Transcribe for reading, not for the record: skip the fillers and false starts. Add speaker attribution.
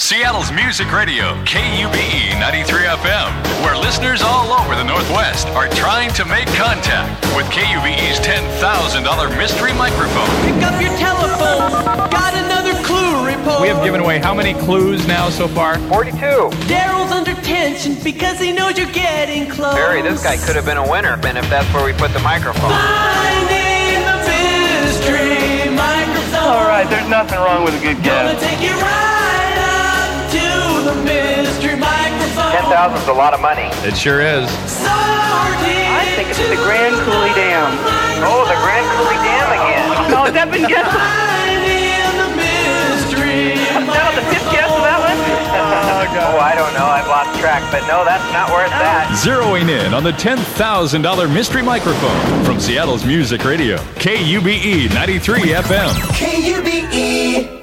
Speaker 1: Seattle's Music Radio, KUBE 93 FM, where listeners all over the Northwest are trying to make contact with KUBE's $10,000 mystery microphone.
Speaker 2: Pick up your telephone, got another clue report.
Speaker 3: We have given away how many clues now so far?
Speaker 4: 42.
Speaker 2: Daryl's under tension because he knows you're getting close.
Speaker 4: Barry, this guy could have been a winner, and if that's where we put the microphone.
Speaker 2: Finding the mystery microphone.
Speaker 5: All right, there's nothing wrong with a good
Speaker 2: Gonna
Speaker 5: guess.
Speaker 2: take you right up to the mystery microphone.
Speaker 4: 10,000 is a lot of money.
Speaker 3: It sure is.
Speaker 5: I think it's the Grand Coulee Dam.
Speaker 4: Oh, the Grand Coulee Dam again.
Speaker 5: Oh, has that been guessed?
Speaker 2: Finding the mystery
Speaker 5: That was the fifth guess of that one?
Speaker 4: Oh, I don't know. I've lost track, but no, that's not where it's at.
Speaker 1: Zeroing in on the $10,000 mystery microphone from Seattle's Music Radio, KUBE 93 FM.
Speaker 2: KUBE